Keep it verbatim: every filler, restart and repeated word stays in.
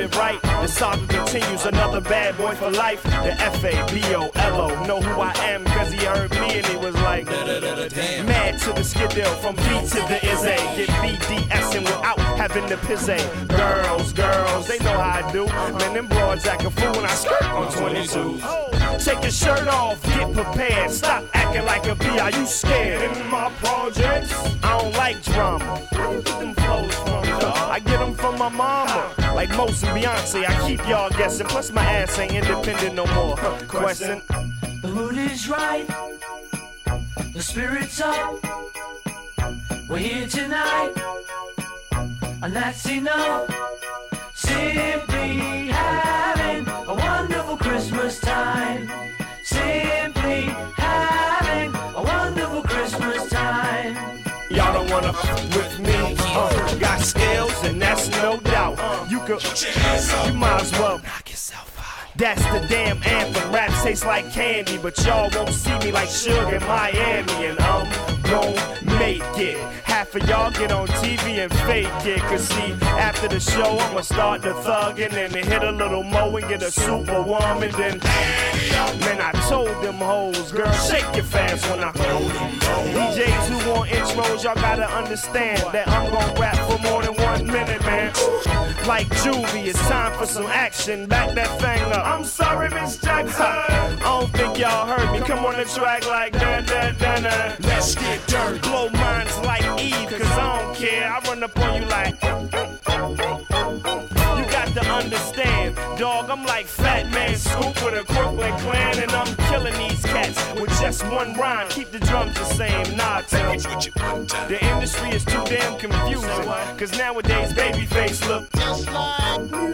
it right. The saga continues, another bad boy for life. The F A B O L O, know who I am, cause he heard me and he was like, mad to the skiddill, from B to the Izzy. Get B D S and without having the pizzy. Girls, girls, they know how I do. Man, them broads act a fool when I skirt on twenty-two. Take your shirt off, get prepared. Stop acting like a B, are you scared? In my projects, I don't like drama. Where you get them flows from, dog? I get them from my mama. Like most and Beyonce, I keep y'all guessing. Plus my ass ain't independent no more. Question. The mood is right, the spirit's up. We're here tonight, and that's enough. Simply having a wonderful Christmas time. Simply having a wonderful Christmas time. Y'all don't wanna f with me. Uh, got skills, and that's no doubt. Uh, you could, you might as well knock yourself out. That's the damn anthem. Rap tastes like candy, but y'all won't see me like Suge in Miami, and I'm gon' make it. Half of y'all get on T V and fake it. Cause see, after the show, I'ma start the thuggin' and then hit a little mo and get a superwoman. Then, man, I told them hoes, girl, shake your fast when I hold them. D Js who want intros, y'all gotta understand that I'm gon' rap for more than one minute, man. Like Juvie, it's time for some action. Back that thing up. I'm sorry, Miss Jackson. I don't think y'all heard me. Come on the track like da da da da. Let's get dirty. Blow minds like Eve, cause I don't care. I run up on you like. You got to understand, dog. I'm like Fat Man Scoop with a Brooklyn clan, and I'm killing these cats with just one rhyme. Keep the drums the same. Nah, tell me. The industry is too damn confusing, cause nowadays Babyface look just like me.